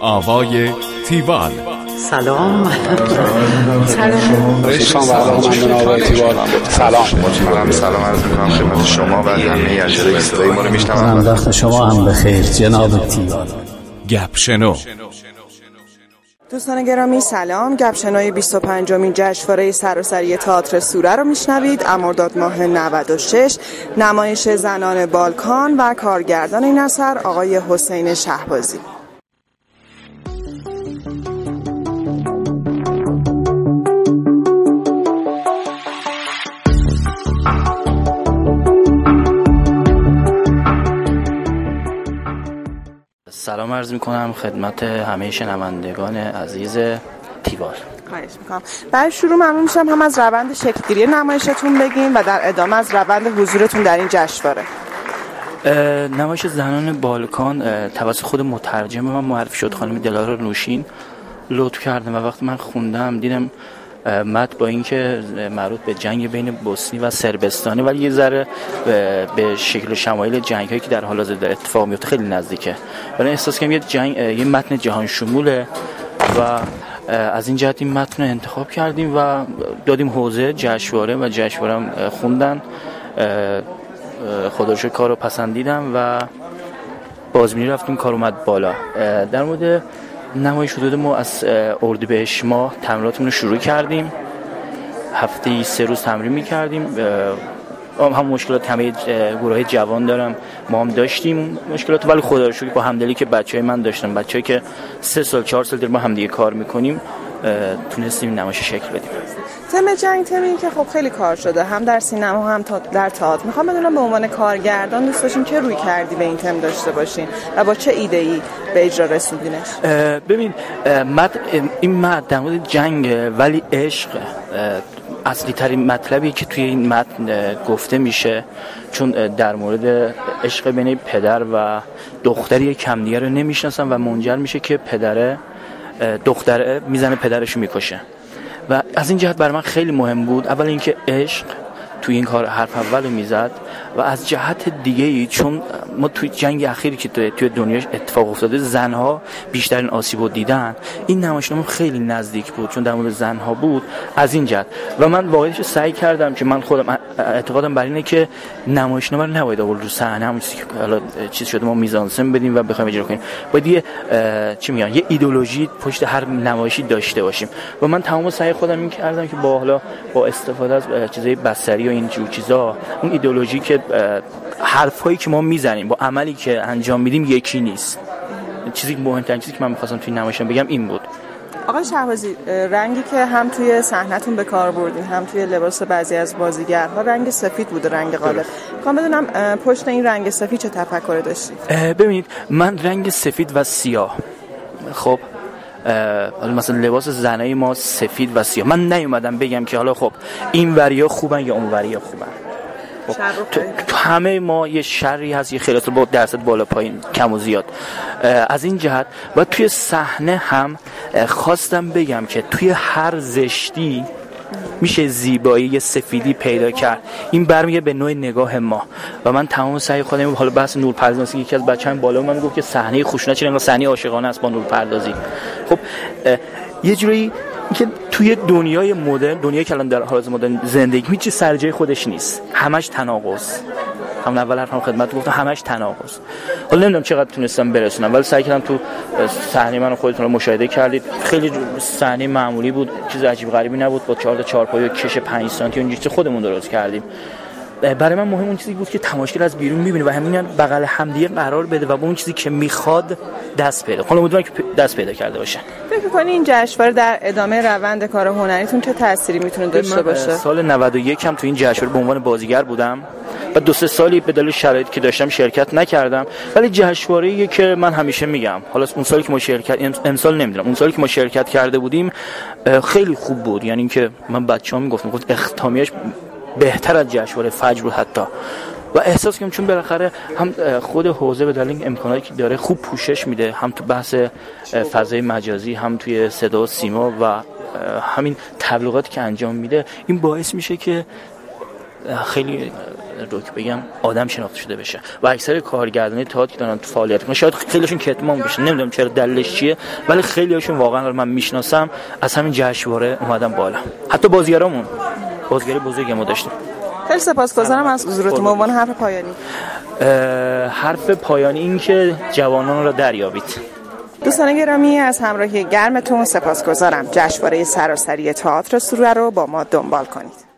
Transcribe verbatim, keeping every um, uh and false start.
آوای تیوال. سلام. سلام. سلام. سلام. سلام عرض می‌کنم خدمت شما و همه اجرای صدای ما رو میشنوم. وقت شما هم بخیر جناب تیوال. گپ شنو. دوستان گرامی سلام. گپ شنوی بیست و پنجمین جشنواره سراسری تئاتر سوره رو میشنوید. مرداد ماه نود و شش، نمایش زنان بالکان و کارگردان این اثر آقای حسین شهبازی. سلام عرض میکنم خدمت همه شنوندگان عزیز تیوال. خواهش میکنم. برای شروع ممنون میشم هم از روند شکلگیری نمایشتون بگین و در ادامه از روند حضورتون در این جشنواره. نمایش زنان بالکان توسط خود مترجم من معرفی شد، خانم دلارا نوشین لطف کردم و وقتی من خوندم دیدم متن با اینکه مربوط به جنگ بین بوسنی و صربستانه ولی یه ذره به شکل و شمایل جنگ‌هایی که در حال حاضر در اتفاق میفته خیلی نزدیکه. ولی احساس کنم یه جنگ یه متن جهان شموله و از این جهت این متن رو انتخاب کردیم و دادیم حوزه جشنواره و جشنواره هم خوندن. خدا رو شکر کارو پسندیدم و بازبینی رفتیم، کار اومد بالا. در مورد نمایش حدود ما از اردیبهشت ماه تمریناتمون رو شروع کردیم. هفته سه روز تمرین می‌کردیم. هم مشکلات همه گروه جوان دارم ما هم داشتیم مشکلات، ولی خدا رو شکر با همدلی که بچهای من داشتن، بچه‌ای که سه سال چهار سال در ما هم دیگه کار می‌کنیم، تونستیم نمایش شکل بدیم. تم جنگ تمی که خب خیلی کار شده هم در سینما هم در تئاتر. میخوام بدونم به عنوان کارگردان دوست داشتین چه روی کردی به این تم داشته باشین و با چه ایده‌ای به اجرا رسوندینش؟ ببین مد این مد در مورد جنگ ولی عشق اصلی ترین مطلبی که توی این متن گفته میشه، چون در مورد عشق بین پدر و دختری که همدیگه رو نمیشناسن و منجر میشه که پدره دختره میزنه پدرشو میکشه و از این جهت برای من خیلی مهم بود. اول اینکه عشق توی این کار حرف اول میزد و از جهت دیگه ای چون ما توی جنگ اخیری که توی دنیا اتفاق افتاده زنها بیشترین آسیبو دیدن، این نمایشنامه خیلی نزدیک بود چون در مورد زنها بود. از این جهت و من واقعا سعی کردم که من خودم اعتقادم بر اینه که نمایشنامه رو نباید آورد رو صحنه، همون چیزی که حالا چیز شده ما میزانسن بدیم و بخوایم اجرا کنیم، باید یه چی میگن یه ایدئولوژی پشت هر نمایشی داشته باشیم و من تمام سعی خودم این کردم که با حالا با استفاده از چیزای بصری و این جور چیزا اون ایدئولوژی که حرفایی که ما میزنیم با عملی که انجام میدیم یکی نیست. چیزی که مهمترین چیزی که من می‌خواستم توی نمایشم بگم این بود. آقای شهبازی، رنگی که هم توی صحنه‌تون به کار بردین هم توی لباس بعضی از بازیگرها رنگ سفید بوده، رنگ غالب. می‌خوام بدونم پشت این رنگ سفید چه تفکری داشتید؟ ببینید من رنگ سفید و سیاه، خب حالا مثلا لباس زنای ما سفید و سیاه، من نیومدم بگم که حالا خب این وریا خوبن یا اون وریا خوبن. خب تو, تو همه ما یه شری هست، یه خیلیات با درصد بالا پایین کم و زیاد. از این جهت و توی صحنه هم خواستم بگم که توی هر زشتی میشه زیبایی یه سفیدی پیدا کرد. این برمیگه به نوع نگاه ما و من تمام سعی خودم حالا بحث نورپردازی، یکی از بچه‌ها بالا من میگفت که صحنه خشونت چه انگار صحنه عاشقانه است با نورپردازی. خب یه جوری که توی دنیای مدرن، دنیایی که الان در حال مدرن زندگی هیچ چیز سر جای خودش نیست، همش تناقض. همون اول حرفم خدمت گفتم همش تناقض. حالا نمیدونم چقدر تونستم برسونم ولی سعی کردم. تو صحنه منو خودتون مشاهده کردید، خیلی صحنه معمولی بود، چیز عجیب غریبی نبود، با چهار تا چهارپایه کش پنج سانتی اونجوری که خودمون درست کردیم. برای من مهم اون چیزی بود که تماشاگر از بیرون می‌بینه و همین بغل همدیگه قرار بده و با اون چیزی که می‌خواد دست پیدا. حالا امیدوارم که دست پیدا کرده باشه. فکر می‌کنی این جشنواره در ادامه روند کار هنریتون چه تأثیری می‌تونه داشته باشه؟ سال نود و یک هم تو این جشنواره به عنوان بازیگر بودم و دو سه سالی به دلیل شرایطی که داشتم شرکت نکردم، ولی جشنواره‌ای که من همیشه میگم، حالا اون سالی که ما شرکت امسال نمیدونم، اون سالی که ما شرکت کرده بودیم خیلی خوب بود. یعنی اینکه من بچه‌ها میگفتم گفت اختتامیه‌اش بهتر از جشنواره فجر بود حتی، و احساس کنم چون بالاخره هم خود حوزه به دلیل امکاناتی که داره خوب پوشش میده، هم تو بحث فضای مجازی، هم توی صدا و سیما و همین تبلیغاتی که انجام میده، این باعث میشه که خیلی روک بگم آدم شناخته شده بشه و اکثر کارگردانی تئاتر که دارن تو فعالیت میکنن شاید خیلیشون کتمان بشه، نمیدونم چرا دلیلش چیه، ولی خیلیشون واقعا من میشناسم از همین جشنواره اومدن بالا. حتی بازیگرامون بازیگری بزرگی ما داشتیم. خیلی سپاسگزارم از حضورتون. به عنوان حرف پایانی حرف پایانی این که جوانان را دریابید. دوستان گرامی از همراهی گرمتون سپاسگزارم. جشنواره سراسری تئاتر سوره رو با ما دنبال کنید.